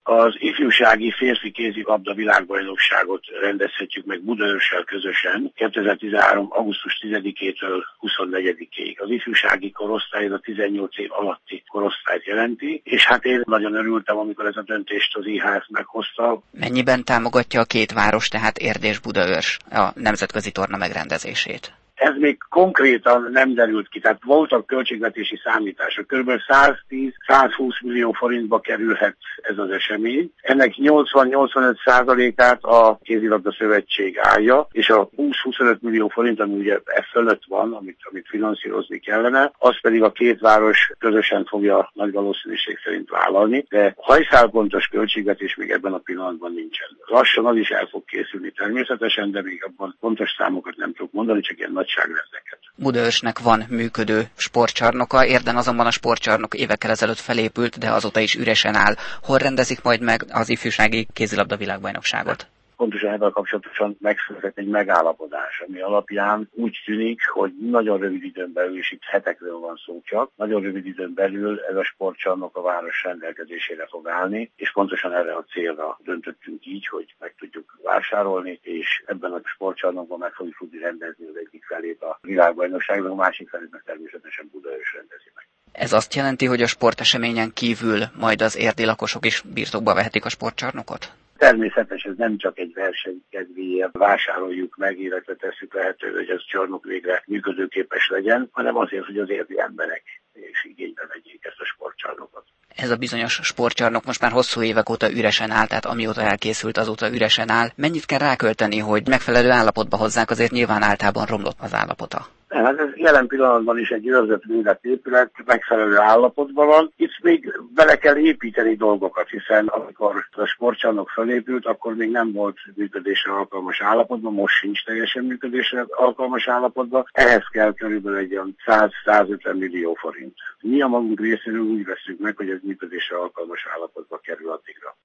Az ifjúsági férfi kézilabda világbajnokságot rendezhetjük meg Budaörssel közösen 2013. augusztus 10-től 24-ig. Az ifjúsági korosztály a 18 év alatti korosztályt jelenti, és hát én nagyon örültem, amikor ez a döntést az IHF meghozta. Mennyiben támogatja a két város, tehát Érd és Budaörs a nemzetközi torna megrendezését? Ez még konkrétan nem derült ki, tehát voltak költségvetési számítások. Kb. 110-120 millió forintba kerülhet ez az esemény. Ennek 80-85%-át a Kézilabda Szövetség állja, és a 20-25 millió forint, ami ugye e fölött van, amit finanszírozni kellene, az pedig a két város közösen fogja nagy valószínűség szerint vállalni, de hajszálpontos költségvetés még ebben a pillanatban nincsen. Lassan az is el fog készülni természetesen, de még abban pontos számokat nem tudok mondani, csak ilyen nagyságrendeket. Budaörsnek van működő sportcsarnoka, Érden azonban a sportcsarnok évekkel ezelőtt felépült, de azóta is üresen áll. Hol rendezik majd meg az ifjúsági kézilabda világbajnokságot? Pontosan ebben kapcsolatosan megszületett egy megállapodás, ami alapján úgy tűnik, hogy nagyon rövid időn belül, és itt hetekről van szó csak, nagyon rövid időn belül ez a sportcsarnok a város rendelkezésére fog állni, és pontosan erre a célra döntöttünk így, hogy meg tudjuk vásárolni, és ebben a sportcsarnokban meg fogjuk tudni rendezni az egyik felét a világbajnokságnak, a másik felét meg természetesen Budaörs rendezi meg. Ez azt jelenti, hogy a sporteseményen kívül majd az érdi lakosok is birtokba vehetik a sportcsarnokot? Természetesen ez nem csak egy verseny kedvéért vásároljuk meg, illetve tesszük lehetővé, hogy ez csarnok végre működőképes legyen, hanem azért, hogy az érdi emberek és igénybe vegyék ezt a sportcsarnokot. Ez a bizonyos sportcsarnok most már hosszú évek óta üresen áll, tehát amióta elkészült, azóta üresen áll. Mennyit kell rákölteni, hogy megfelelő állapotba hozzák, azért nyilván általában romlott az állapota? Hát ez jelen pillanatban is egy őrzött épület, megfelelő állapotban van. Itt még bele kell építeni dolgokat, hiszen amikor a sportcsarnok felépült, akkor még nem volt működésre alkalmas állapotban, most sincs teljesen működésre alkalmas állapotban. Ehhez kell körülbelül egy olyan 100-150 millió forint. Mi a magunk részéről úgy veszünk meg, hogy ez működésre alkalmas állapotba kerül addigra.